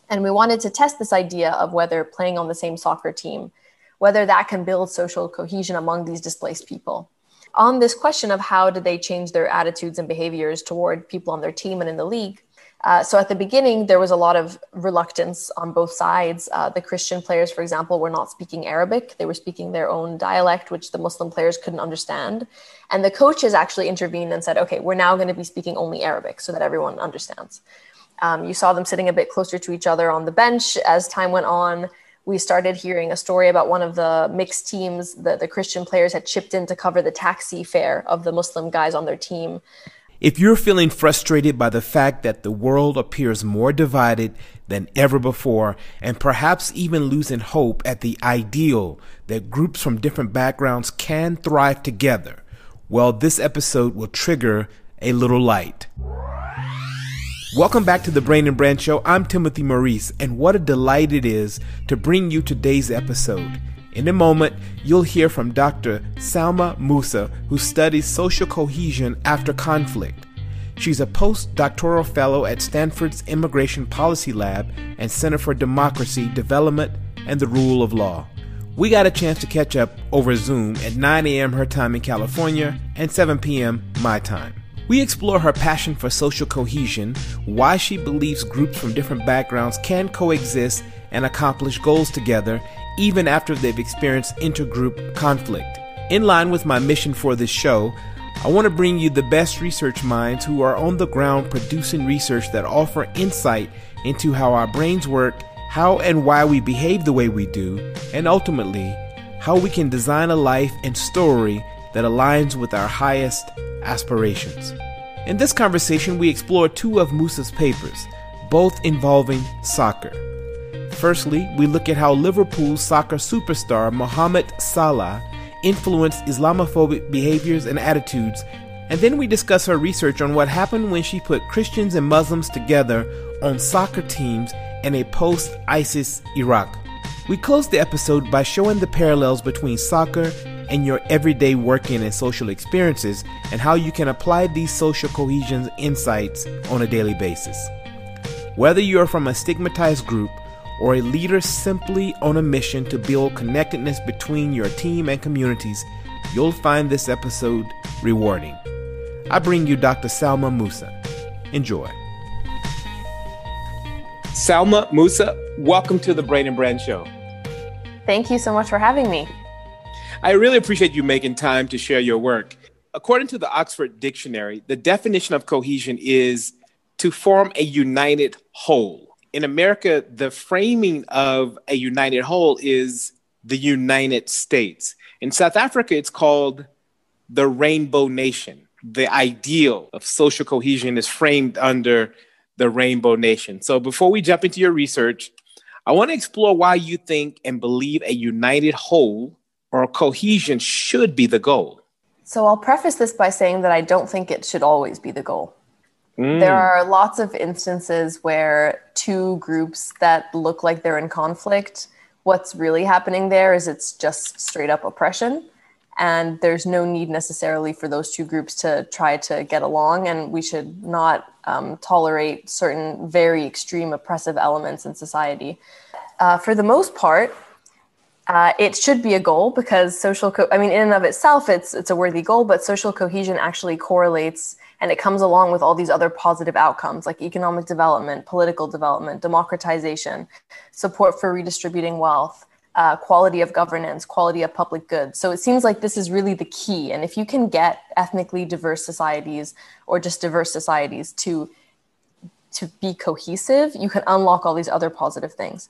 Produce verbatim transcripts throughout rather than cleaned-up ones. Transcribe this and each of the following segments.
And we wanted to test this idea of whether playing on the same soccer team, whether that can build social cohesion among these displaced people. On this question of how did they change their attitudes and behaviors toward people on their team and in the league, uh, so at the beginning, there was a lot of reluctance on both sides. Uh, the Christian players, for example, were not speaking Arabic. They were speaking their own dialect, which the Muslim players couldn't understand. And the coaches actually intervened and said, okay, we're now going to be speaking only Arabic so that everyone understands. Um, you saw them sitting a bit closer to each other on the bench as time went on. We started hearing a story about one of the mixed teams. The, the Christian players had chipped in to cover the taxi fare of the Muslim guys on their team. If you're feeling frustrated by the fact that the world appears more divided than ever before, and perhaps even losing hope at the ideal that groups from different backgrounds can thrive together, well, this episode will trigger a little light. Welcome back to the Brain and Brand Show. I'm Timothy Maurice, and what a delight it is to bring you today's episode. In a moment, you'll hear from Doctor Salma Musa, who studies social cohesion after conflict. She's a postdoctoral fellow at Stanford's Immigration Policy Lab and Center for Democracy, Development, and the Rule of Law. We got a chance to catch up over Zoom at nine a.m. her time in California and seven p.m. my time. We explore her passion for social cohesion, why she believes groups from different backgrounds can coexist and accomplish goals together, even after they've experienced intergroup conflict. In line with my mission for this show, I want to bring you the best research minds who are on the ground producing research that offer insight into how our brains work, how and why we behave the way we do, and ultimately, how we can design a life and story that aligns with our highest aspirations. In this conversation, we explore two of Musa's papers, both involving soccer. Firstly, we look at how Liverpool soccer superstar Mohamed Salah influenced Islamophobic behaviors and attitudes, and then we discuss her research on what happened when she put Christians and Muslims together on soccer teams in a post-ISIS Iraq. We close the episode by showing the parallels between soccer and your everyday working and social experiences, and how you can apply these social cohesion insights on a daily basis. Whether you are from a stigmatized group or a leader simply on a mission to build connectedness between your team and communities, you'll find this episode rewarding. I bring you Doctor Salma Musa. Enjoy. Salma Musa, welcome to the Brain and Brand Show. Thank you so much for having me. I really appreciate you making time to share your work. According to the Oxford Dictionary, the definition of cohesion is to form a united whole. In America, the framing of a united whole is the United States. In South Africa, it's called the Rainbow Nation. The ideal of social cohesion is framed under the Rainbow Nation. So before we jump into your research, I want to explore why you think and believe a united whole or cohesion should be the goal. So I'll preface this by saying that I don't think it should always be the goal. Mm. There are lots of instances where two groups that look like they're in conflict, what's really happening there is it's just straight up oppression. And there's no need necessarily for those two groups to try to get along. And we should not um, tolerate certain very extreme oppressive elements in society. Uh, for the most part, Uh, it should be a goal because social, co- I mean, in and of itself, it's it's a worthy goal, but social cohesion actually correlates and it comes along with all these other positive outcomes like economic development, political development, democratization, support for redistributing wealth, uh, quality of governance, quality of public goods. So it seems like this is really the key. And if you can get ethnically diverse societies or just diverse societies to, to be cohesive, you can unlock all these other positive things.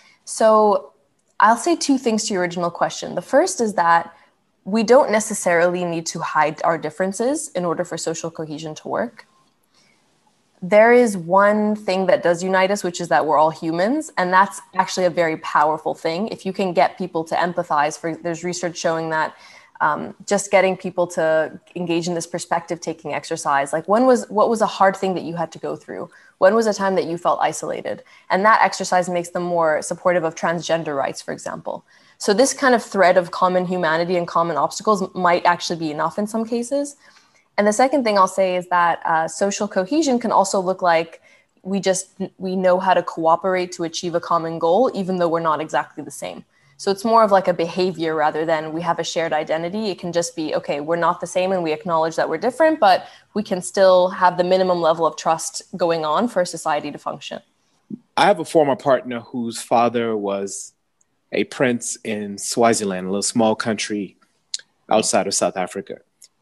So I'll say two things to your original question. The first is that we don't necessarily need to hide our differences in order for social cohesion to work. There is one thing that does unite us, which is that we're all humans. And that's actually a very powerful thing. If you can get people to empathize, for there's research showing that um, just getting people to engage in this perspective taking exercise, like when was, what was a hard thing that you had to go through? When was a time that you felt isolated? And that exercise makes them more supportive of transgender rights, for example. So this kind of thread of common humanity and common obstacles might actually be enough in some cases. And the second thing I'll say is that uh, social cohesion can also look like we just, we know how to cooperate to achieve a common goal, even though we're not exactly the same. So it's more of like a behavior rather than we have a shared identity. It can just be, okay, we're not the same and we acknowledge that we're different, but we can still have the minimum level of trust going on for society to function. I have a former partner whose father was a prince in Swaziland, a little small country outside of South Africa.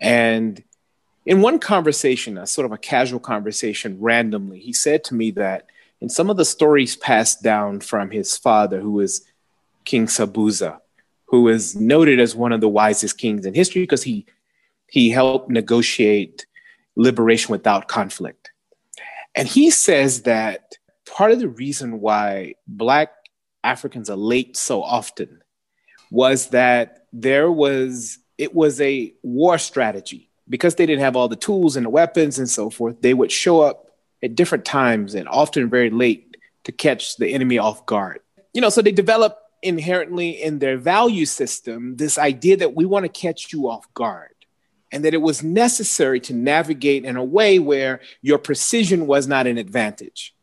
And in one conversation, a sort of a casual conversation randomly, he said to me that in some of the stories passed down from his father, who was King Sobhuza, who is noted as one of the wisest kings in history because he he helped negotiate liberation without conflict. And he says that part of the reason why Black Africans are late so often was that there was, it was a war strategy. Because they didn't have all the tools and the weapons and so forth, they would show up at different times and often very late to catch the enemy off guard. You know, so they develop inherently in their value system this idea that we want to catch you off guard and that it was necessary to navigate in a way where your precision was not an advantage.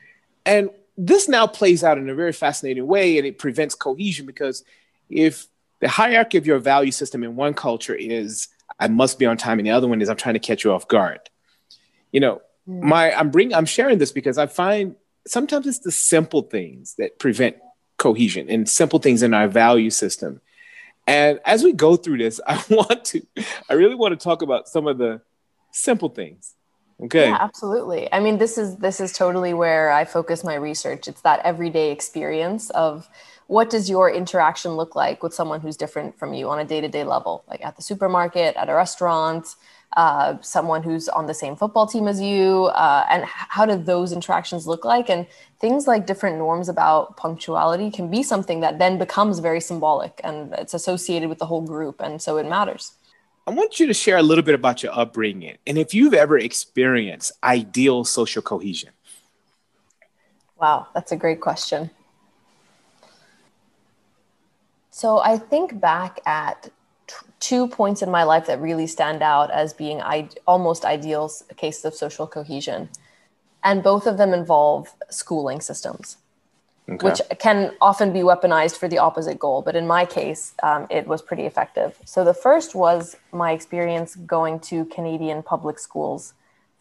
And this now plays out in a very fascinating way, and it prevents cohesion because if the hierarchy of your value system in one culture is I must be on time, and the other one is I'm trying to catch you off guard. You know, mm. my I'm bring I'm sharing this because I find sometimes it's the simple things that prevent cohesion and simple things in our value system. And as we go through this, I want to, I really want to talk about some of the simple things. Okay. Yeah, absolutely. I mean, this is, this is totally where I focus my research. It's that everyday experience of what does your interaction look like with someone who's different from you on a day-to-day level, like at the supermarket, at a restaurant, uh, someone who's on the same football team as you, uh, and how do those interactions look like? And things like different norms about punctuality can be something that then becomes very symbolic and it's associated with the whole group. And so it matters. I want you to share a little bit about your upbringing and if you've ever experienced ideal social cohesion. Wow, that's a great question. So I think back at t- two points in my life that really stand out as being I- almost ideal cases of social cohesion. And both of them involve schooling systems, okay, which can often be weaponized for the opposite goal. But in my case, um, it was pretty effective. So the first was my experience going to Canadian public schools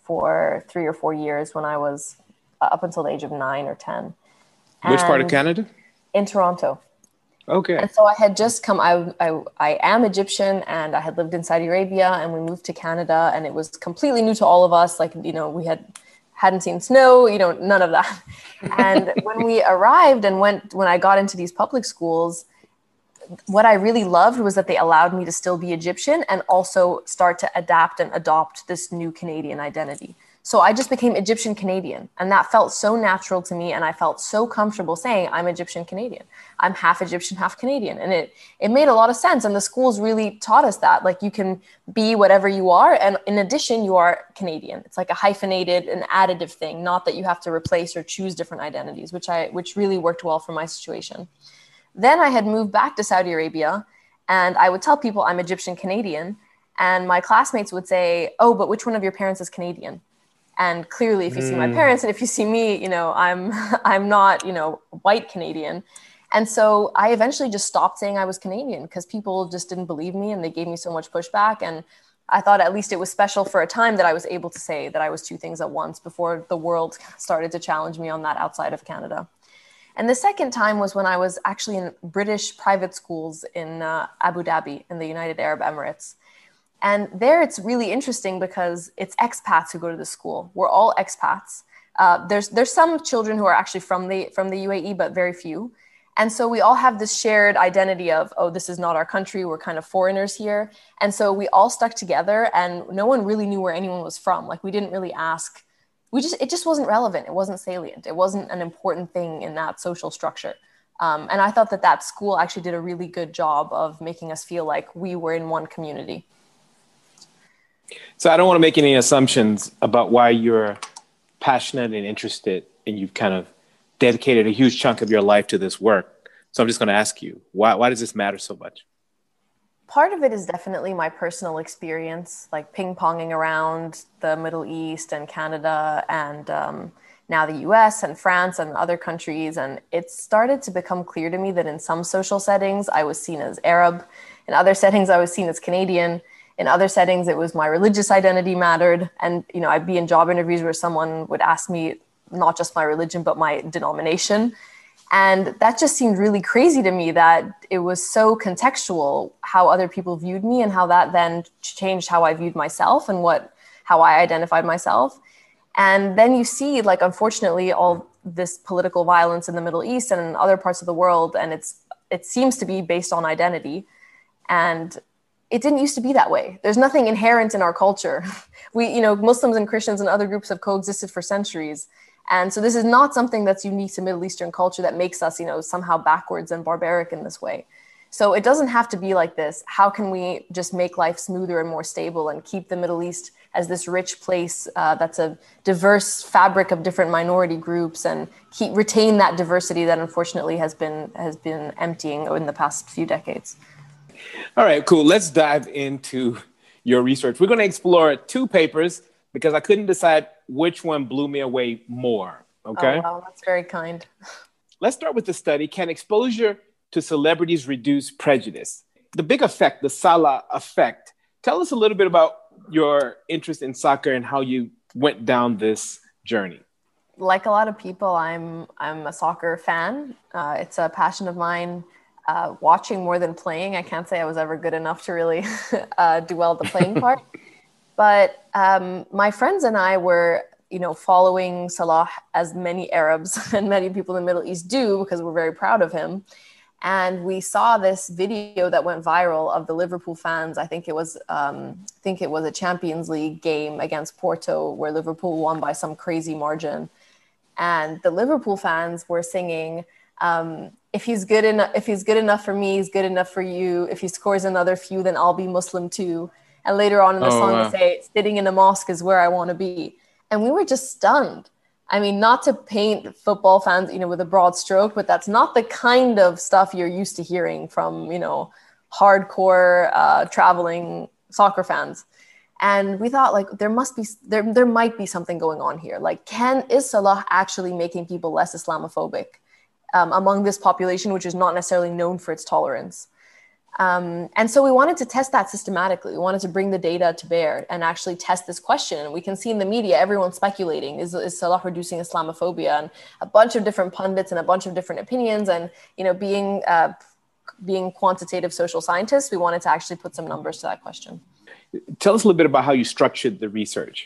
for three or four years when I was uh, up until the age of nine or ten. Which and part of Canada? In Toronto. Okay. And so I had just come, I, I I am Egyptian and I had lived in Saudi Arabia and we moved to Canada and it was completely new to all of us. Like, you know, we had, hadn't seen snow, you know, none of that. And when we arrived and went, when I got into these public schools, what I really loved was that they allowed me to still be Egyptian and also start to adapt and adopt this new Canadian identity. So I just became Egyptian Canadian and that felt so natural to me. And I felt so comfortable saying I'm Egyptian Canadian. I'm half Egyptian, half Canadian. And it, it made a lot of sense. And the schools really taught us that, like you can be whatever you are. And in addition, you are Canadian. It's like a hyphenated, an additive thing, not that you have to replace or choose different identities, which I, which really worked well for my situation. Then I had moved back to Saudi Arabia and I would tell people I'm Egyptian Canadian. And my classmates would say, oh, but which one of your parents is Canadian? And clearly, if you mm. see my parents and if you see me, you know, I'm I'm not, you know, white Canadian. And so I eventually just stopped saying I was Canadian because people just didn't believe me and they gave me so much pushback. And I thought at least it was special for a time that I was able to say that I was two things at once before the world started to challenge me on that outside of Canada. And the second time was when I was actually in British private schools in uh, Abu Dhabi in the United Arab Emirates. And there it's really interesting because it's expats who go to the school. We're all expats. Uh, there's there's some children who are actually from the from the U A E, but very few. And so we all have this shared identity of, oh, this is not our country. We're kind of foreigners here. And so we all stuck together and no one really knew where anyone was from. Like we didn't really ask. We just it just wasn't relevant. It wasn't salient. It wasn't an important thing in that social structure. Um, and I thought that that school actually did a really good job of making us feel like we were in one community. So I don't want to make any assumptions about why you're passionate and interested and you've kind of dedicated a huge chunk of your life to this work. So I'm just going to ask you, why, why does this matter so much? Part of it is definitely my personal experience, like ping-ponging around the Middle East and Canada and um, now the U S and France and other countries. And it started to become clear to me that in some social settings, I was seen as Arab. In other settings, I was seen as Canadian. In other settings, it was my religious identity mattered. And, you know, I'd be in job interviews where someone would ask me not just my religion, but my denomination. And that just seemed really crazy to me, that it was so contextual how other people viewed me, and how that then changed how I viewed myself and what how I identified myself. And then you see, like, unfortunately, all this political violence in the Middle East and in other parts of the world, and it's it seems to be based on identity. And it didn't used to be that way. There's nothing inherent in our culture. We, you know, Muslims and Christians and other groups have coexisted for centuries. And so this is not something that's unique to Middle Eastern culture that makes us, you know, somehow backwards and barbaric in this way. So it doesn't have to be like this. How can we just make life smoother and more stable and keep the Middle East as this rich place uh, that's a diverse fabric of different minority groups, and keep retain that diversity that unfortunately has been has been emptying in the past few decades? All right, cool. Let's dive into your research. We're going to explore two papers because I couldn't decide which one blew me away more. Okay. Oh, wow, that's very kind. Let's start with the study. Can exposure to celebrities reduce prejudice? The big effect, the Salah effect. Tell us a little bit about your interest in soccer and how you went down this journey. Like a lot of people, I'm I'm a soccer fan. Uh, it's a passion of mine. Uh, watching more than playing. I can't say I was ever good enough to really uh, do well at the playing part. But um, my friends and I were, you know, following Salah, as many Arabs and many people in the Middle East do, because we're very proud of him. And we saw this video that went viral of the Liverpool fans. I think it was, um, I think it was a Champions League game against Porto, where Liverpool won by some crazy margin. And the Liverpool fans were singing, um, if he's good enough, if he's good enough for me, he's good enough for you. If he scores another few, then I'll be Muslim too. And later on in the oh, song, wow. they say, sitting in the mosque is where I want to be. And we were just stunned. I mean, not to paint football fans, you know, with a broad stroke, but that's not the kind of stuff you're used to hearing from, you know, hardcore uh, traveling soccer fans. And we thought, like, there must be, there, there might be something going on here. Like, can, is Salah actually making people less Islamophobic um, among this population, which is not necessarily known for its tolerance? Um, and so we wanted to test that systematically. We wanted to bring the data to bear and actually test this question. And we can see in the media, everyone's speculating, is, is Salah reducing Islamophobia? And a bunch of different pundits and a bunch of different opinions. And, you know, being, uh, being quantitative social scientists, we wanted to actually put some numbers to that question. Tell us a little bit about how you structured the research.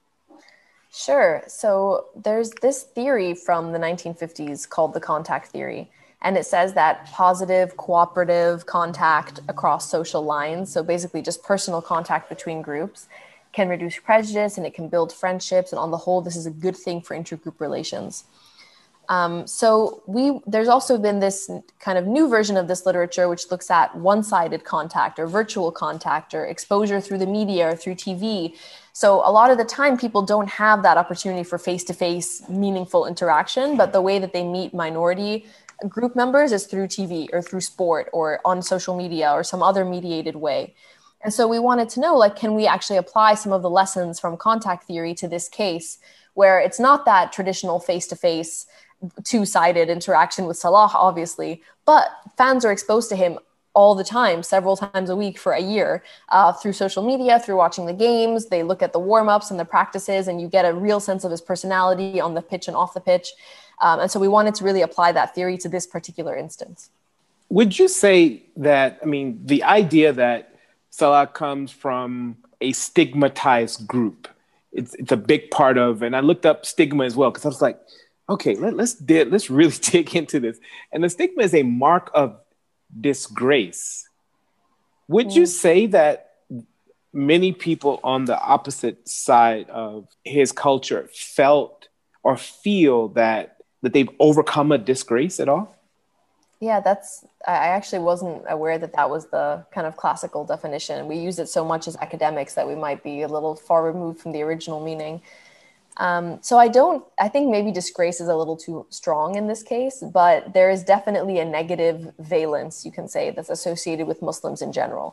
Sure. So there's this theory from the nineteen fifties called the contact theory. And it says that positive, cooperative contact across social lines, so basically just personal contact between groups, can reduce prejudice and it can build friendships. And on the whole, this is a good thing for intergroup relations. Um, so we there's also been this kind of new version of this literature, which looks at one-sided contact or virtual contact or exposure through the media or through T V. So a lot of the time, people don't have that opportunity for face-to-face meaningful interaction, but the way that they meet minority group members is through T V or through sport or on social media or some other mediated way. And so we wanted to know, like, can we actually apply some of the lessons from contact theory to this case, where it's not that traditional face-to-face two-sided interaction with Salah, obviously, but fans are exposed to him all the time, several times a week for a year, uh, through social media, through watching the games. They look at the warm-ups and the practices, and you get a real sense of his personality on the pitch and off the pitch. Um, and so we wanted to really apply that theory to this particular instance. Would you say that, I mean, the idea that Salah comes from a stigmatized group, it's it's a big part of, and I looked up stigma as well, because I was like, okay, let, let's di- let's really dig into this. And the stigma is a mark of disgrace. Would mm. you say that many people on the opposite side of his culture felt or feel that that they've overcome a disgrace at all? Yeah, that's, I actually wasn't aware that that was the kind of classical definition. We use it so much as academics that we might be a little far removed from the original meaning. Um, so I don't, I think maybe disgrace is a little too strong in this case, but there is definitely a negative valence, you can say, that's associated with Muslims in general.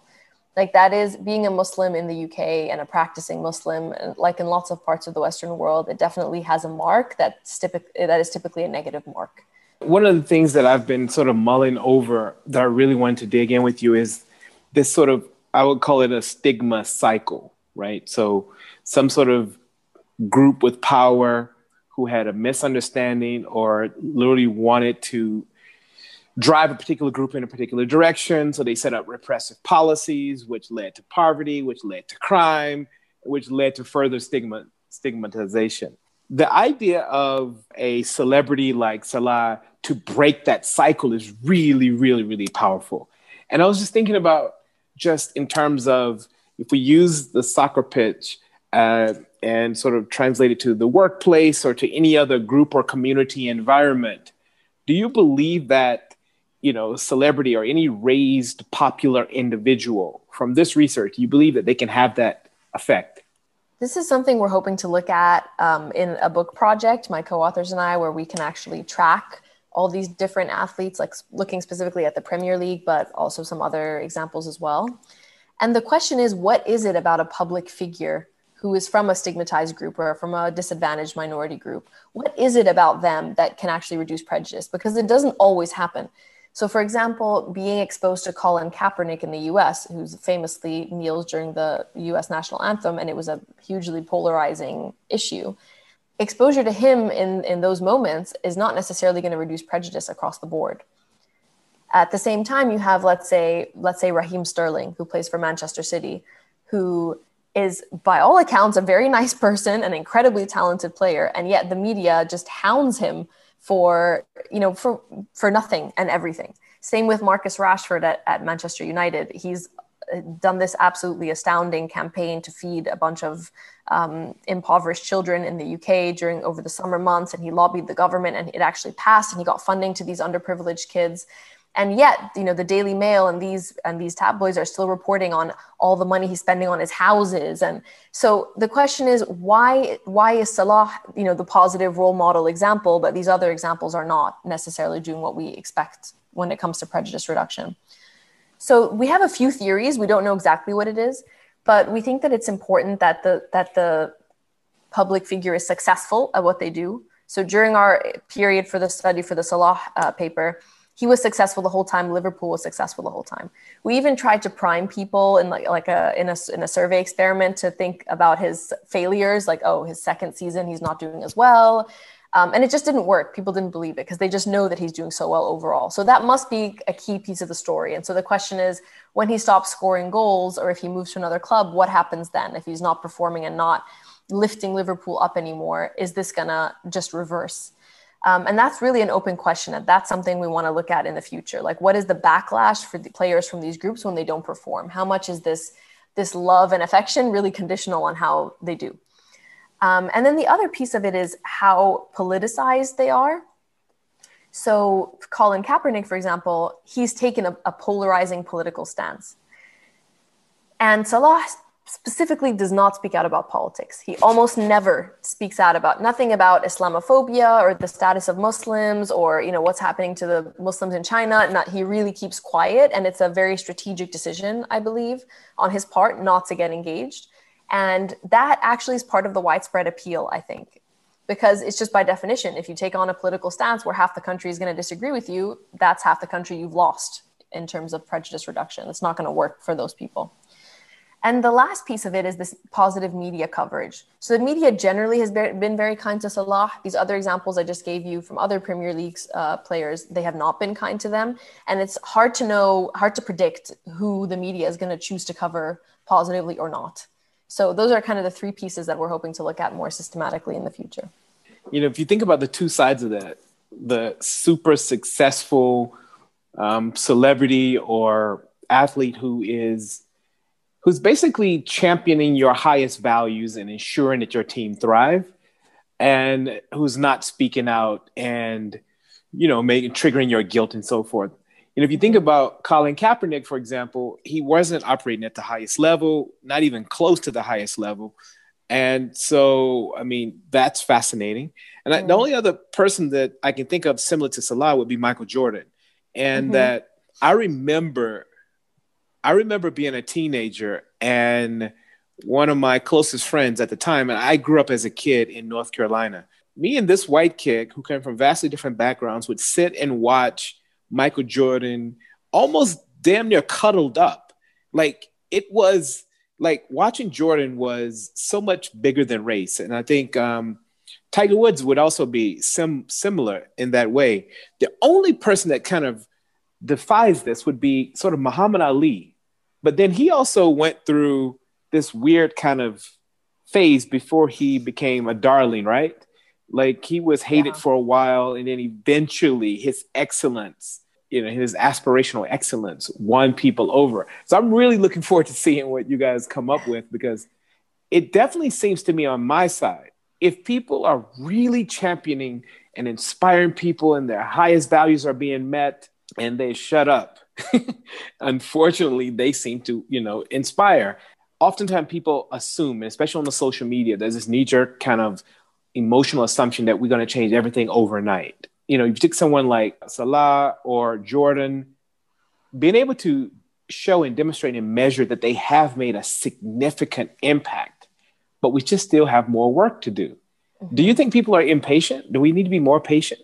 Like that is being a Muslim in the U K and a practicing Muslim, like in lots of parts of the Western world, it definitely has a mark that's typic- that is typically a negative mark. One of the things that I've been sort of mulling over that I really wanted to dig in with you is this sort of, I would call it a stigma cycle, right? So some sort of group with power who had a misunderstanding or literally wanted to drive a particular group in a particular direction. So they set up repressive policies, which led to poverty, which led to crime, which led to further stigma, stigmatization. The idea of a celebrity like Salah to break that cycle is really, really, really powerful. And I was just thinking about just in terms of if we use the soccer pitch uh, and sort of translate it to the workplace or to any other group or community environment, do you believe that, you know, celebrity or any raised popular individual from this research, you believe that they can have that effect? This is something we're hoping to look at um, in a book project, my co-authors and I, where we can actually track all these different athletes, like looking specifically at the Premier League, but also some other examples as well. And the question is, what is it about a public figure who is from a stigmatized group or from a disadvantaged minority group? What is it about them that can actually reduce prejudice? Because it doesn't always happen. So, for example, being exposed to Colin Kaepernick in the U S, who's famously kneels during the U S national anthem, and it was a hugely polarizing issue. Exposure to him in, in those moments is not necessarily going to reduce prejudice across the board. At the same time, you have, let's say, let's say Raheem Sterling, who plays for Manchester City, who is, by all accounts, a very nice person, an incredibly talented player, and yet the media just hounds him for, you know, for, for nothing and everything. Same with Marcus Rashford at, at Manchester United. He's done this absolutely astounding campaign to feed a bunch of um, impoverished children in the U K during over the summer months. And he lobbied the government and it actually passed and he got funding to these underprivileged kids. And yet, you know, the Daily Mail and these and these tabloids are still reporting on all the money he's spending on his houses. And so the question is, why why is Salah, you know, the positive role model example, but these other examples are not necessarily doing what we expect when it comes to prejudice reduction? So we have a few theories. We don't know exactly what it is, but we think that it's important that the that the public figure is successful at what they do. So during our period for the study for the Salah uh, paper, he was successful the whole time. Liverpool was successful the whole time. We even tried to prime people in like, like a, in a, in a survey experiment to think about his failures, like, oh, his second season, he's not doing as well. Um, and it just didn't work. People didn't believe it because they just know that he's doing so well overall. So that must be a key piece of the story. And so the question is, when he stops scoring goals or if he moves to another club, what happens then? If he's not performing and not lifting Liverpool up anymore, is this gonna just reverse? Um, and that's really an open question. And that's something we want to look at in the future. Like, what is the backlash for the players from these groups when they don't perform? How much is this, this love and affection really conditional on how they do? Um, and then the other piece of it is how politicized they are. So Colin Kaepernick, for example, he's taken a, a polarizing political stance. And Salah specifically does not speak out about politics. He almost never speaks out about nothing about Islamophobia or the status of Muslims or, you know, what's happening to the Muslims in China. Not, he really keeps quiet. And it's a very strategic decision, I believe, on his part not to get engaged. And that actually is part of the widespread appeal, I think, because it's just by definition, if you take on a political stance where half the country is going to disagree with you, that's half the country you've lost in terms of prejudice reduction. It's not going to work for those people. And the last piece of it is this positive media coverage. So the media generally has been very kind to Salah. These other examples I just gave you from other Premier League uh, players, they have not been kind to them. And it's hard to know, hard to predict who the media is going to choose to cover positively or not. So those are kind of the three pieces that we're hoping to look at more systematically in the future. You know, if you think about the two sides of that, the super successful um, celebrity or athlete who is who's basically championing your highest values and ensuring that your team thrive, and who's not speaking out and, you know, making triggering your guilt and so forth. And if you think about Colin Kaepernick, for example, he wasn't operating at the highest level, not even close to the highest level. And so, I mean, that's fascinating. And I, the only other person that I can think of similar to Salah would be Michael Jordan. And mm-hmm. that I remember I remember being a teenager, and one of my closest friends at the time, and I grew up as a kid in North Carolina. Me and this white kid who came from vastly different backgrounds would sit and watch Michael Jordan almost damn near cuddled up. Like, it was like watching Jordan was so much bigger than race. And I think um, Tiger Woods would also be sim- similar in that way. The only person that kind of defies this would be sort of Muhammad Ali. But then he also went through this weird kind of phase before he became a darling, right? Like, he was hated yeah. for a while, and then eventually his excellence, you know, his aspirational excellence won people over. So I'm really looking forward to seeing what you guys come up with, because it definitely seems to me on my side, if people are really championing and inspiring people and their highest values are being met and they shut up, unfortunately, they seem to, you know, inspire. Oftentimes people assume, especially on the social media, there's this knee-jerk kind of emotional assumption that we're going to change everything overnight. You know, you take someone like Salah or Jordan, being able to show and demonstrate and measure that they have made a significant impact, but we just still have more work to do. Mm-hmm. Do you think people are impatient? Do we need to be more patient?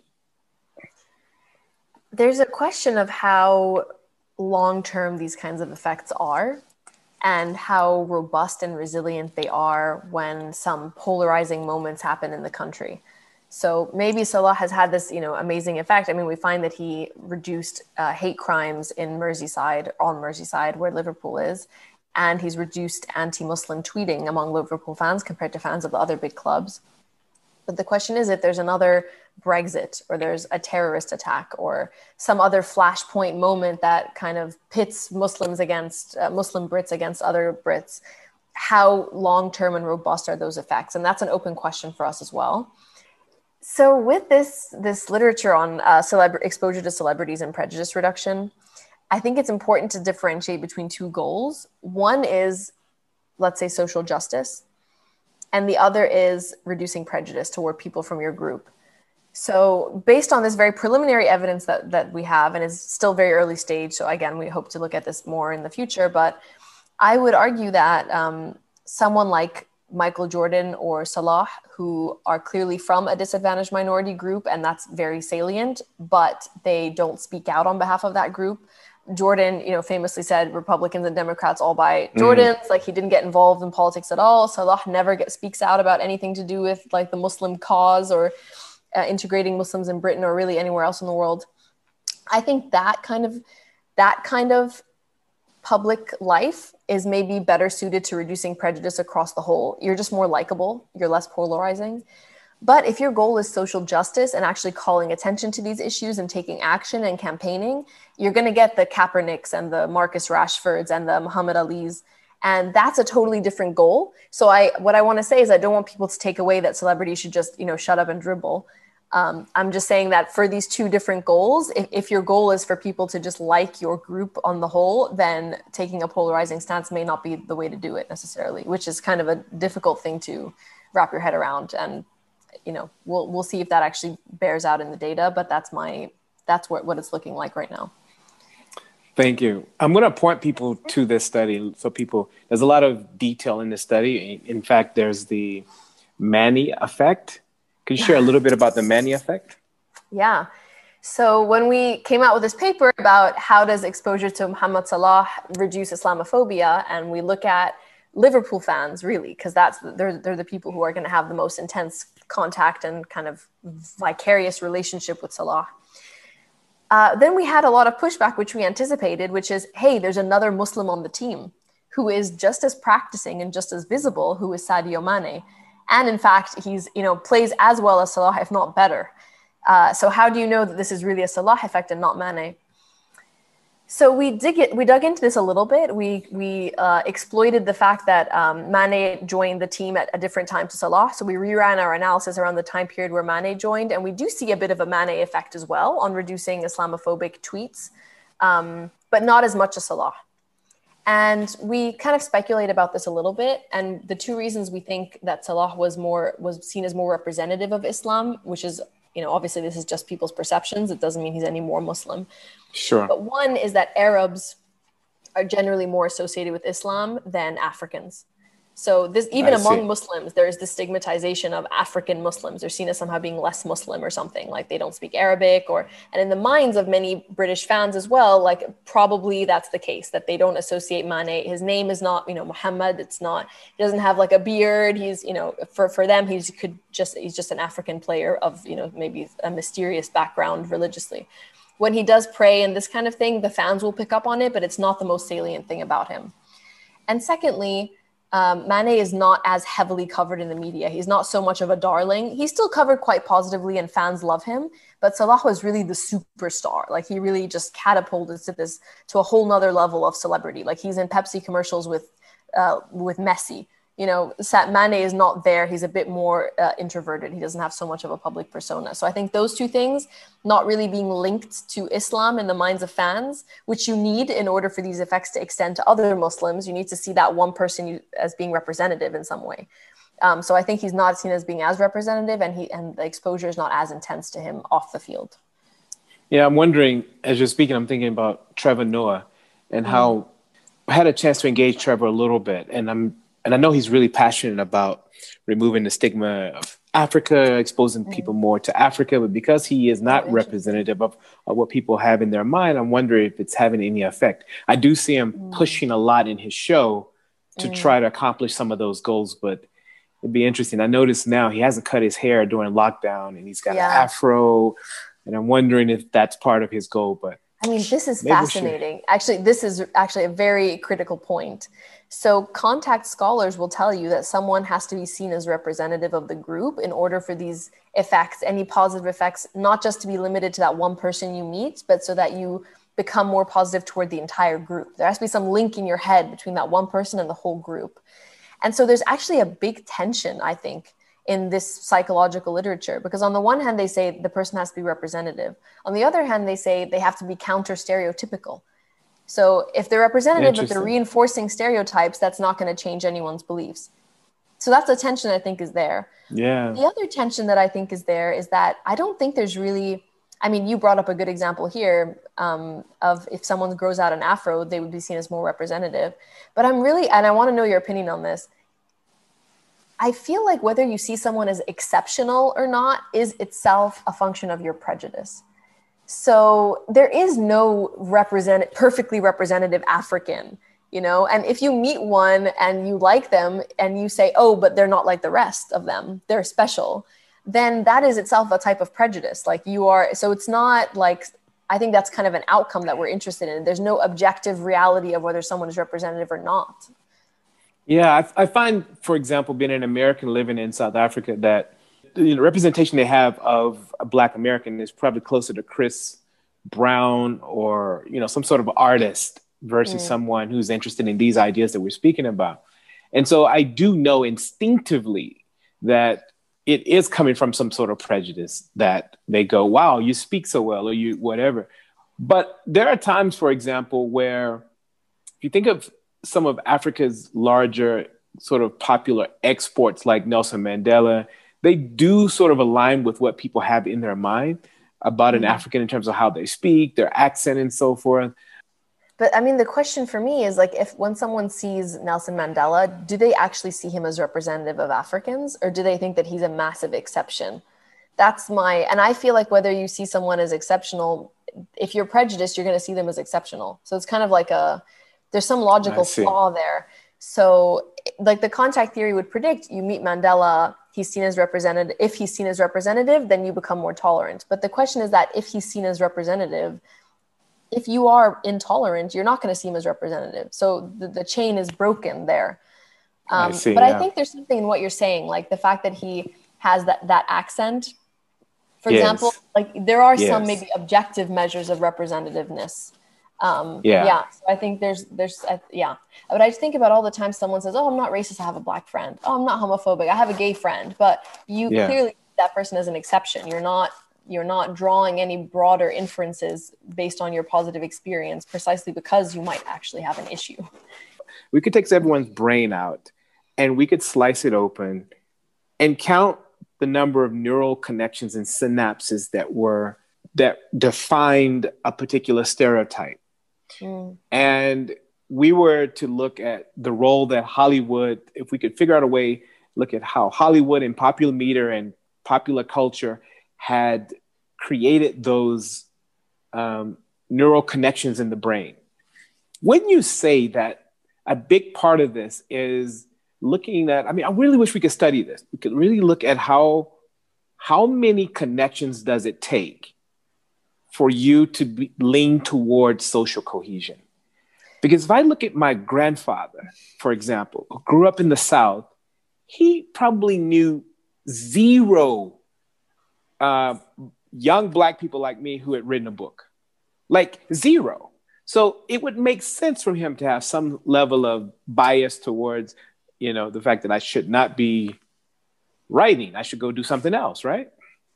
There's a question of how long-term these kinds of effects are and how robust and resilient they are when some polarizing moments happen in the country. So maybe Salah has had this, you know, amazing effect. I mean, we find that he reduced uh, hate crimes in Merseyside, on Merseyside, where Liverpool is, and he's reduced anti-Muslim tweeting among Liverpool fans compared to fans of the other big clubs. But the question is, if there's another Brexit, or there's a terrorist attack, or some other flashpoint moment that kind of pits Muslims against uh, Muslim Brits against other Brits, how long-term and robust are those effects? And that's an open question for us as well. So with this, this literature on uh, celebra- exposure to celebrities and prejudice reduction, I think it's important to differentiate between two goals. One is, let's say, social justice, and the other is reducing prejudice toward people from your group. So based on this very preliminary evidence that, that we have, and is still very early stage, so again, we hope to look at this more in the future, but I would argue that um, someone like Michael Jordan or Salah, who are clearly from a disadvantaged minority group, and that's very salient, but they don't speak out on behalf of that group. Jordan, you know, famously said Republicans and Democrats all buy Jordans. Mm. Like, he didn't get involved in politics at all. Salah never get, speaks out about anything to do with like the Muslim cause or uh, integrating Muslims in Britain or really anywhere else in the world. I think that kind of that kind of public life is maybe better suited to reducing prejudice across the whole. You're just more likable. You're less polarizing. But if your goal is social justice and actually calling attention to these issues and taking action and campaigning, you're going to get the Kaepernicks and the Marcus Rashfords and the Muhammad Alis. And that's a totally different goal. So I, what I want to say is I don't want people to take away that celebrities should just, you know, shut up and dribble. Um, I'm just saying that for these two different goals, if, if your goal is for people to just like your group on the whole, then taking a polarizing stance may not be the way to do it necessarily, which is kind of a difficult thing to wrap your head around. And, you know, we'll we'll see if that actually bears out in the data, but that's my that's what, what it's looking like right now. Thank you. I'm going to point people to this study. So people, there's a lot of detail in this study. In fact, there's the Manny effect. Could you share a little bit about the Manny effect? Yeah. So when we came out with this paper about how does exposure to Muhammad Salah reduce Islamophobia, and we look at Liverpool fans, really, because that's they're they're the people who are going to have the most intense contact and kind of vicarious relationship with Salah. Uh, then we had a lot of pushback, which we anticipated, which is, hey, there's another Muslim on the team who is just as practicing and just as visible, who is Sadio Mane. And in fact, he's, you know, plays as well as Salah, if not better. Uh, so how do you know that this is really a Salah effect and not Mane? So we dig it, we dug into this a little bit. We we uh, exploited the fact that um, Mane joined the team at a different time to Salah. So we reran our analysis around the time period where Mane joined, and we do see a bit of a Mane effect as well on reducing Islamophobic tweets, um, but not as much as Salah. And we kind of speculate about this a little bit. And the two reasons we think that Salah was more was seen as more representative of Islam, which is, you know, obviously this is just people's perceptions. It doesn't mean he's any more Muslim. Sure. But one is that Arabs are generally more associated with Islam than Africans. So this, even I among see. Muslims, there's the stigmatization of African Muslims. They're seen as somehow being less Muslim or something, like they don't speak Arabic, or, and in the minds of many British fans as well, like probably that's the case, that they don't associate Mane. His name is not, you know, Muhammad. It's not, he doesn't have like a beard. He's, you know, for, for them, he's could just, he's just an African player of, you know, maybe a mysterious background religiously. When he does pray and this kind of thing, the fans will pick up on it, but it's not the most salient thing about him. And secondly, Um, Mane is not as heavily covered in the media. He's not so much of a darling. He's still covered quite positively and fans love him, but Salah was really the superstar. Like he really just catapulted to this, to a whole nother level of celebrity. Like he's in Pepsi commercials with, uh, with Messi. You know, Mane is not there. He's a bit more uh, introverted. He doesn't have so much of a public persona. So I think those two things, not really being linked to Islam in the minds of fans, which you need in order for these effects to extend to other Muslims, you need to see that one person you, as being representative in some way. Um, so I think he's not seen as being as representative, and he and the exposure is not as intense to him off the field. Yeah, I'm wondering, as you're speaking, I'm thinking about Trevor Noah and how mm. I had a chance to engage Trevor a little bit, and I'm And I know he's really passionate about removing the stigma of Africa, exposing mm. people more to Africa. But because he is not oh, representative of, of what people have in their mind, I'm wondering if it's having any effect. I do see him mm. pushing a lot in his show to mm. try to accomplish some of those goals. But it'd be interesting. I noticed now he hasn't cut his hair during lockdown, and he's got yeah. an afro. And I'm wondering if that's part of his goal. But I mean, this is fascinating. Actually, this is actually a very critical point. So contact scholars will tell you that someone has to be seen as representative of the group in order for these effects, any positive effects, not just to be limited to that one person you meet, but so that you become more positive toward the entire group. There has to be some link in your head between that one person and the whole group. And so there's actually a big tension, I think, in this psychological literature, because on the one hand, they say the person has to be representative. On the other hand, they say they have to be counter stereotypical. So if they're representative, but they're reinforcing stereotypes, that's not going to change anyone's beliefs. So that's a tension I think is there. Yeah. The other tension that I think is there is that I don't think there's really, I mean, you brought up a good example here um, of if someone grows out an afro, they would be seen as more representative. But I'm really, and I want to know your opinion on this, I feel like whether you see someone as exceptional or not is itself a function of your prejudice. So there is no represent perfectly representative African, you know, and if you meet one and you like them and you say, oh, but they're not like the rest of them, they're special, then that is itself a type of prejudice. Like you are, so it's not like, I think that's kind of an outcome that we're interested in. There's no objective reality of whether someone is representative or not. Yeah, I, I find, for example, being an American living in South Africa, that the representation they have of a Black American is probably closer to Chris Brown or, you know, some sort of artist versus mm. someone who's interested in these ideas that we're speaking about. And so I do know instinctively that it is coming from some sort of prejudice that they go, wow, you speak so well, or you whatever. But there are times, for example, where if you think of some of Africa's larger sort of popular exports like Nelson Mandela, they do sort of align with what people have in their mind about mm-hmm. an African in terms of how they speak, their accent and so forth. But I mean, the question for me is like, if when someone sees Nelson Mandela, do they actually see him as representative of Africans, or do they think that he's a massive exception? That's my, and I feel like whether you see someone as exceptional, if you're prejudiced, you're going to see them as exceptional. So it's kind of like a, there's some logical flaw there. So like the contact theory would predict, you meet Mandela, he's seen as representative. If he's seen as representative, then you become more tolerant. But the question is that if he's seen as representative, if you are intolerant, you're not going to see him as representative. So the, the chain is broken there. Um, I see, but yeah. I think there's something in what you're saying, like the fact that he has that, that accent, for yes. example, like there are yes. some maybe objective measures of representativeness. Um, yeah. yeah. So I think there's, there's, uh, yeah. But I just think about all the time someone says, oh, I'm not racist, I have a Black friend. Oh, I'm not homophobic, I have a gay friend. But you yeah. clearly see that person as an exception. You're not, you're not drawing any broader inferences based on your positive experience, precisely because you might actually have an issue. We could take everyone's brain out and we could slice it open and count the number of neural connections and synapses that were, that defined a particular stereotype. Mm. And we were to look at the role that Hollywood, if we could figure out a way, look at how Hollywood and popular media and popular culture had created those um, neural connections in the brain. Wouldn't you say that a big part of this is looking at, I mean, I really wish we could study this. We could really look at how, how many connections does it take for you to be, lean towards social cohesion? Because if I look at my grandfather, for example, who grew up in the South, he probably knew zero uh, young Black people like me who had written a book, like zero. So it would make sense for him to have some level of bias towards, you know, the fact that I should not be writing. I should go do something else, right?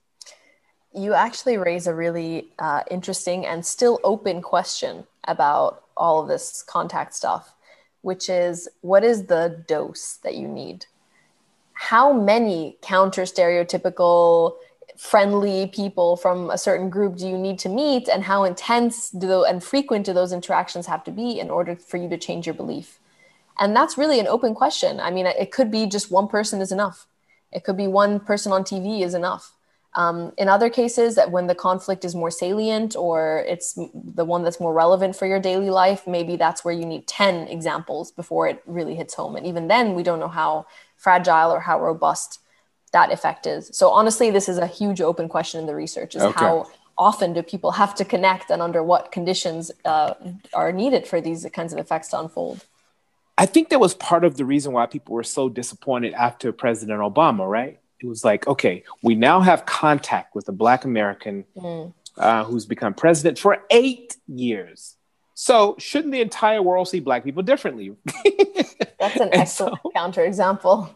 You actually raise a really uh, interesting and still open question about all of this contact stuff, which is, what is the dose that you need? How many counter stereotypical friendly people from a certain group do you need to meet, and how intense do those, and frequent do those interactions have to be in order for you to change your belief? And that's really an open question. I mean, it could be just one person is enough. It could be one person on T V is enough. Um, in other cases, that when the conflict is more salient or it's the one that's more relevant for your daily life, maybe that's where you need ten examples before it really hits home. And even then, we don't know how fragile or how robust that effect is. So honestly, this is a huge open question in the research, is okay. How often do people have to connect and under what conditions uh, are needed for these kinds of effects to unfold? I think that was part of the reason why people were so disappointed after President Obama, right? It was like, okay, we now have contact with a Black American mm. uh, who's become president for eight years. So shouldn't the entire world see Black people differently? That's an excellent so, counterexample.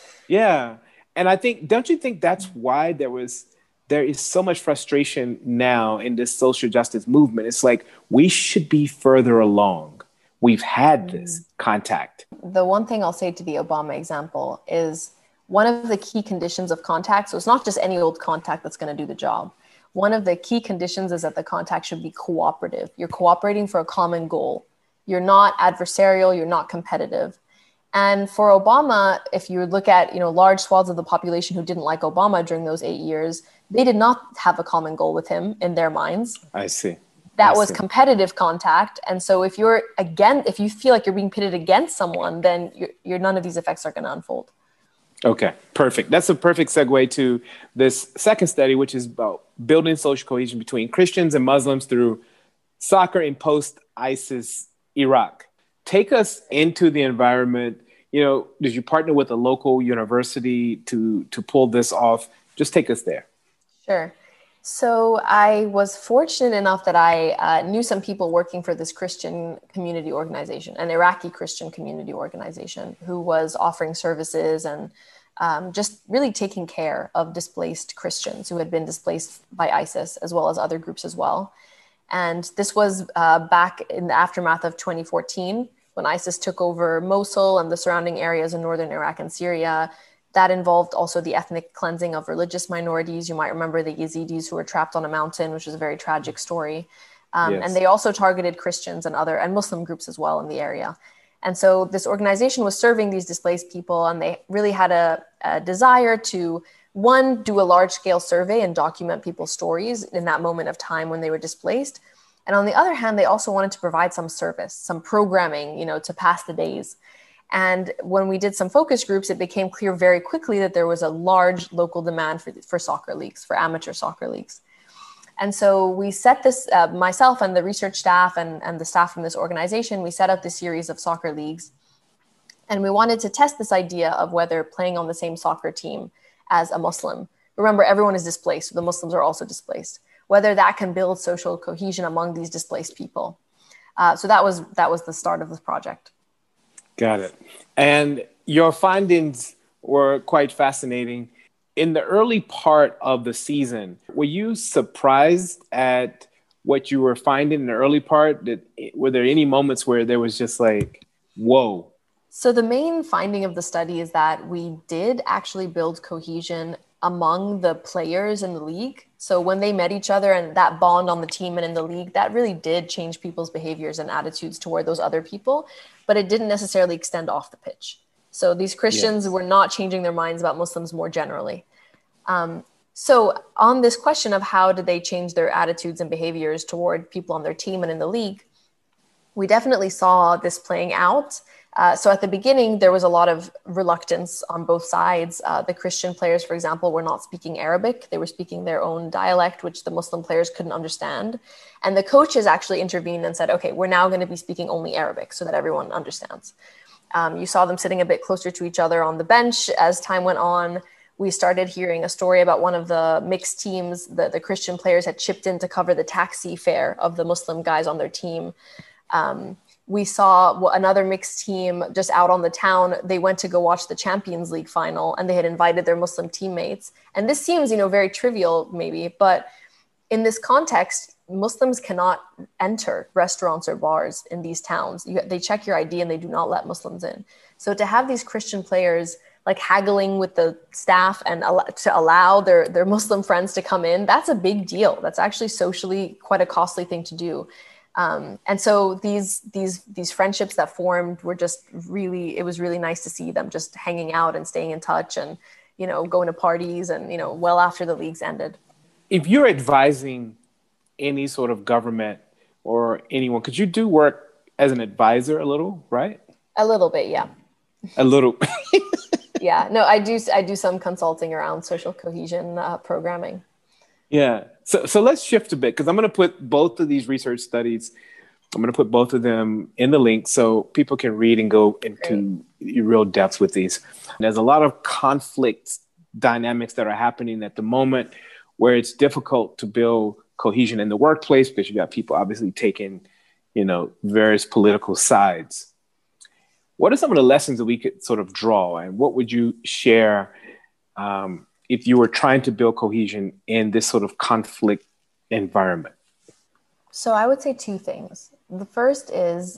Yeah. And I think, don't you think that's why there was, there is so much frustration now in this social justice movement? It's like, we should be further along. We've had this mm. contact. The one thing I'll say to the Obama example is, one of the key conditions of contact, so it's not just any old contact that's going to do the job. One of the key conditions is that the contact should be cooperative. You're cooperating for a common goal. You're not adversarial, you're not competitive. And for Obama, if you look at, you know, large swaths of the population who didn't like Obama during those eight years, they did not have a common goal with him in their minds. I see. That I was see. competitive contact. And so if you're, again, if you feel like you're being pitted against someone, then you're, you're none of these effects are going to unfold. Okay, perfect. That's a perfect segue to this second study, which is about building social cohesion between Christians and Muslims through soccer in post-ISIS Iraq. Take us into the environment. You know, did you partner with a local university to, to pull this off? Just take us there. Sure. So I was fortunate enough that I uh, knew some people working for this Christian community organization, an Iraqi Christian community organization, who was offering services and um, just really taking care of displaced Christians who had been displaced by ISIS, as well as other groups as well. And this was uh, back in the aftermath of twenty fourteen, when ISIS took over Mosul and the surrounding areas in northern Iraq and Syria. That involved also the ethnic cleansing of religious minorities. You might remember the Yazidis who were trapped on a mountain, which is a very tragic story. Um, yes. And they also targeted Christians and other and Muslim groups as well in the area. And so this organization was serving these displaced people, and they really had a, a desire to, one, do a large-scale survey and document people's stories in that moment of time when they were displaced. And on the other hand, they also wanted to provide some service, some programming, you know, to pass the days. And when we did some focus groups, it became clear very quickly that there was a large local demand for, for soccer leagues, for amateur soccer leagues. And so we set this, uh, myself and the research staff and, and the staff from this organization, we set up this series of soccer leagues. And we wanted to test this idea of whether playing on the same soccer team as a Muslim, remember, everyone is displaced, so the Muslims are also displaced, whether that can build social cohesion among these displaced people. Uh, so that was that was the start of this project. Got it. And your findings were quite fascinating. In the early part of the season, were you surprised at what you were finding in the early part? Did, were there any moments where there was just like, whoa? So the main finding of the study is that we did actually build cohesion among the players in the league. So when they met each other and that bond on the team and in the league, that really did change people's behaviors and attitudes toward those other people, but it didn't necessarily extend off the pitch. So these Christians yes. were not changing their minds about Muslims more generally. Um, so on this question of how did they change their attitudes and behaviors toward people on their team and in the league, we definitely saw this playing out. Uh, so at the beginning, there was a lot of reluctance on both sides. Uh, the Christian players, for example, were not speaking Arabic. They were speaking their own dialect, which the Muslim players couldn't understand. And the coaches actually intervened and said, okay, we're now going to be speaking only Arabic so that everyone understands. Um, you saw them sitting a bit closer to each other on the bench. As time went on, we started hearing a story about one of the mixed teams that the Christian players had chipped in to cover the taxi fare of the Muslim guys on their team. Um, we saw another mixed team just out on the town. They went to go watch the Champions League final and they had invited their Muslim teammates. And this seems, you know, very trivial maybe, but in this context, Muslims cannot enter restaurants or bars in these towns. You, they check your I D and they do not let Muslims in. So to have these Christian players like haggling with the staff and al- to allow their, their Muslim friends to come in, that's a big deal. That's actually socially quite a costly thing to do. Um, and so these these these friendships that formed were just really, it was really nice to see them just hanging out and staying in touch and, you know, going to parties and, you know, well after the leagues ended. If you're advising any sort of government or anyone, could you do work as an advisor a little, right? A little bit, yeah. A little. Yeah, no, I do. I do some consulting around social cohesion uh, programming. Yeah. So so let's shift a bit because I'm going to put both of these research studies, I'm going to put both of them in the link so people can read and go into Great. real depths with these. There's a lot of conflict dynamics that are happening at the moment where it's difficult to build cohesion in the workplace because you got people obviously taking, you know, various political sides. What are some of the lessons that we could sort of draw, and what would you share um, if you were trying to build cohesion in this sort of conflict environment? So I would say two things. The first is,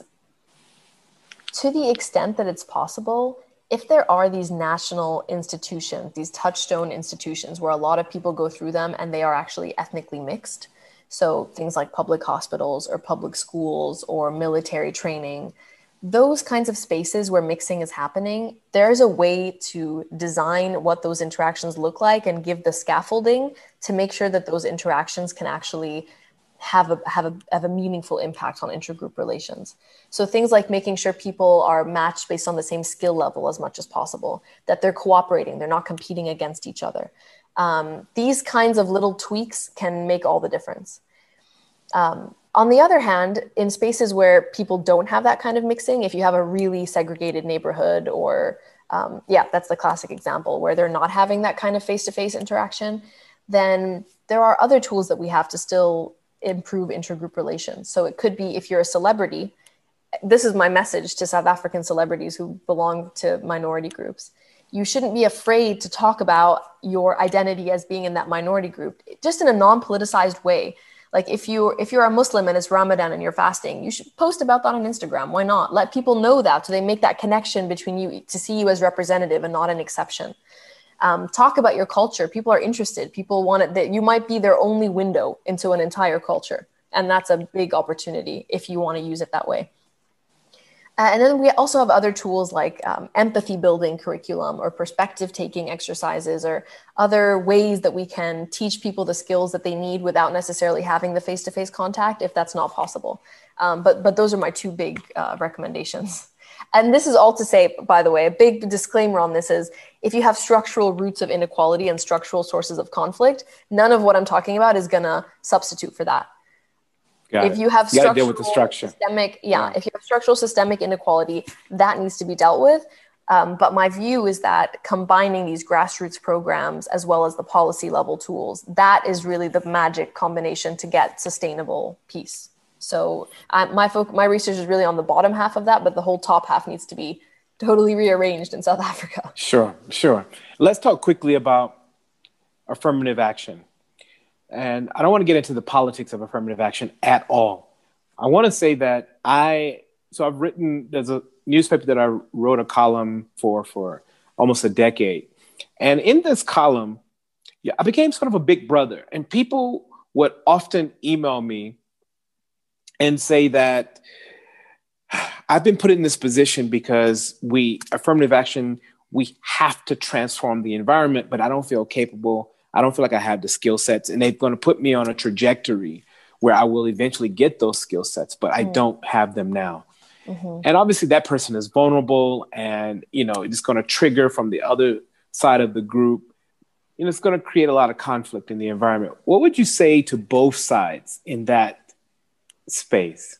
to the extent that it's possible, if there are these national institutions, these touchstone institutions where a lot of people go through them and they are actually ethnically mixed, so things like public hospitals or public schools or military training, those kinds of spaces where mixing is happening, there's a way to design what those interactions look like and give the scaffolding to make sure that those interactions can actually have a have a have a meaningful impact on intergroup relations. So things like making sure people are matched based on the same skill level as much as possible, that they're cooperating, they're not competing against each other. Um, these kinds of little tweaks can make all the difference. Um, On the other hand, in spaces where people don't have that kind of mixing, if you have a really segregated neighborhood or, um, yeah, that's the classic example where they're not having that kind of face-to-face interaction, then there are other tools that we have to still improve intergroup relations. So it could be if you're a celebrity, this is my message to South African celebrities who belong to minority groups. You shouldn't be afraid to talk about your identity as being in that minority group, just in a non-politicized way. Like if you if you're a Muslim and it's Ramadan and you're fasting, you should post about that on Instagram. Why not? Let people know that so they make that connection between you to see you as representative and not an exception. Um, talk about your culture. People are interested. People want it that you might be their only window into an entire culture, and that's a big opportunity if you want to use it that way. Uh, and then we also have other tools like um, empathy building curriculum or perspective taking exercises or other ways that we can teach people the skills that they need without necessarily having the face-to-face contact if that's not possible. Um, but, but those are my two big uh, recommendations. And this is all to say, by the way, a big disclaimer on this is if you have structural roots of inequality and structural sources of conflict, none of what I'm talking about is going to substitute for that. Got if it. you have you structural, deal with the structure. systemic, yeah, yeah, if you have structural systemic inequality, that needs to be dealt with. Um, but my view is that combining these grassroots programs as well as the policy level tools, that is really the magic combination to get sustainable peace. So uh, my fo- my research is really on the bottom half of that, but the whole top half needs to be totally rearranged in South Africa. Sure, sure. Let's talk quickly about affirmative action. And I don't want to get into the politics of affirmative action at all. I want to say that I, so I've written, there's a newspaper that I wrote a column for for almost a decade. And in this column, Yeah, I became sort of a big brother, and people would often email me and say that I've been put in this position because we, affirmative action, we have to transform the environment, but I don't feel capable. I don't feel like I have the skill sets, and they're going to put me on a trajectory where I will eventually get those skill sets, but I mm. don't have them now. Mm-hmm. And obviously that person is vulnerable, and, you know, it's going to trigger from the other side of the group. You know, it's going to create a lot of conflict in the environment. What would you say to both sides in that space?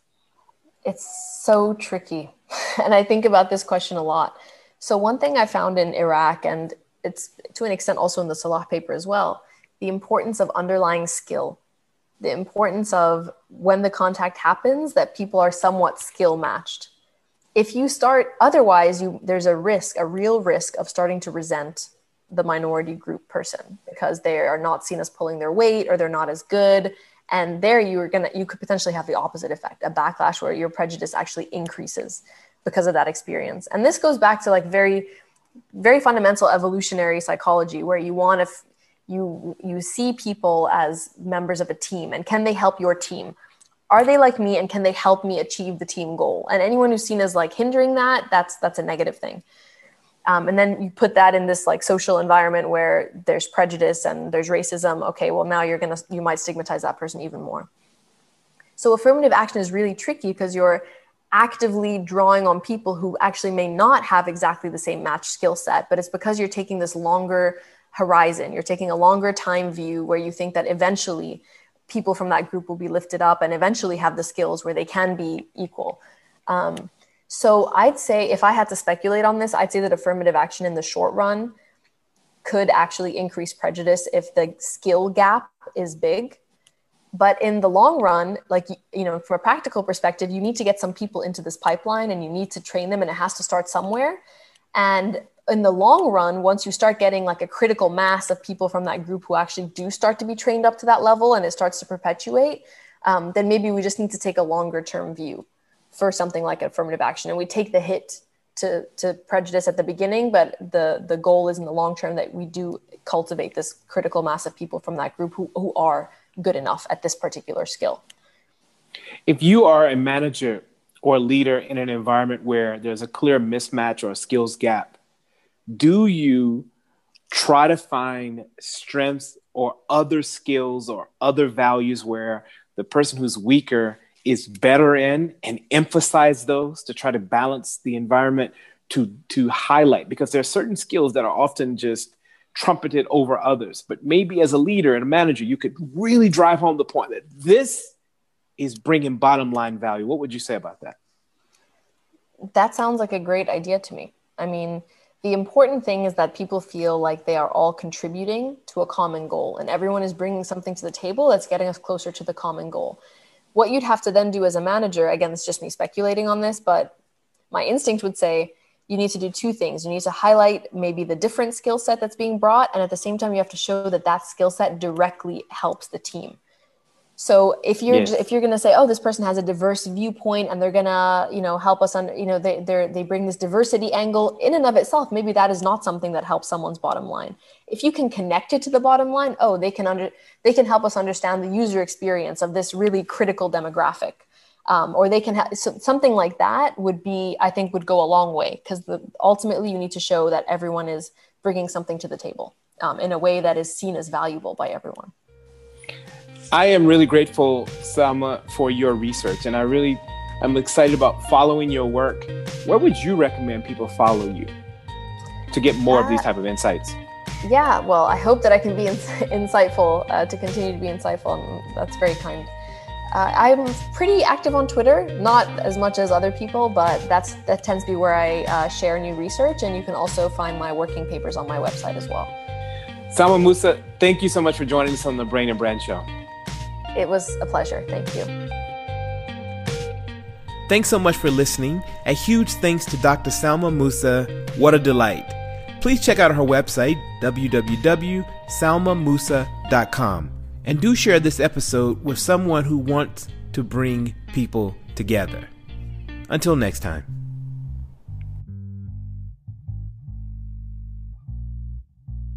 It's so tricky. And I think about this question a lot. So one thing I found in Iraq, and it's to an extent also in the Salah paper as well, the importance of underlying skill, the importance of when the contact happens, that people are somewhat skill matched. If you start, otherwise, you there's a risk, a real risk of starting to resent the minority group person because they are not seen as pulling their weight, or they're not as good. And there you're gonna, you could potentially have the opposite effect, a backlash where your prejudice actually increases because of that experience. And this goes back to like very, very fundamental evolutionary psychology, where you want to, f- you, you see people as members of a team, and can they help your team? Are they like me, and can they help me achieve the team goal? And anyone who's seen as like hindering that, that's, that's a negative thing. Um, and then you put that in this like social environment where there's prejudice and there's racism. Okay, well now you're going to, you might stigmatize that person even more. So affirmative action is really tricky because you're actively drawing on people who actually may not have exactly the same match skill set, but it's because you're taking this longer horizon. You're taking a longer time view where you think that eventually people from that group will be lifted up and eventually have the skills where they can be equal. Um, So I'd say, if I had to speculate on this, I'd say that affirmative action in the short run could actually increase prejudice if the skill gap is big. But in the long run, like, you know, from a practical perspective, you need to get some people into this pipeline, and you need to train them, and it has to start somewhere. And in the long run, once you start getting like a critical mass of people from that group who actually do start to be trained up to that level, and it starts to perpetuate, um, then maybe we just need to take a longer term view for something like affirmative action. And we take the hit to, to prejudice at the beginning, but the, the goal is in the long term that we do cultivate this critical mass of people from that group who, who are good enough at this particular skill. If you are a manager or a leader in an environment where there's a clear mismatch or a skills gap, do you try to find strengths or other skills or other values where the person who's weaker is better in, and emphasize those to try to balance the environment, to, to highlight? Because there are certain skills that are often just trumpeted over others. But maybe as a leader and a manager, you could really drive home the point that this is bringing bottom line value. What would you say about that? That sounds like a great idea to me. I mean, the important thing is that people feel like they are all contributing to a common goal, and everyone is bringing something to the table that's getting us closer to the common goal. What you'd have to then do as a manager, again, it's just me speculating on this, but my instinct would say you need to do two things. You need to highlight maybe the different skill set that's being brought, and at the same time, you have to show that that skill set directly helps the team. So if you're yes. if you're going to say, oh, this person has a diverse viewpoint, and they're going to, you know, help us on, you know, they they they bring this diversity angle, in and of itself, maybe that is not something that helps someone's bottom line. If you can connect it to the bottom line, oh, they can under they can help us understand the user experience of this really critical demographic, um, or they can have so something like that would be, I think, would go a long way, because the ultimately you need to show that everyone is bringing something to the table um, in a way that is seen as valuable by everyone. I am really grateful, Salma, for your research, and I really am excited about following your work. Where would you recommend people follow you to get more uh, of these type of insights? Yeah, well, I hope that I can be in- insightful, uh, to continue to be insightful, and that's very kind. Uh, I'm pretty active on Twitter, not as much as other people, but that's that tends to be where I uh, share new research, and you can also find my working papers on my website as well. Salma Musa, thank you so much for joining us on the Brain and Brand Show. It was a pleasure. Thank you. Thanks so much for listening. A huge thanks to Doctor Salma Musa. What a delight. Please check out her website, w w w dot salma musa dot com, and do share this episode with someone who wants to bring people together. Until next time.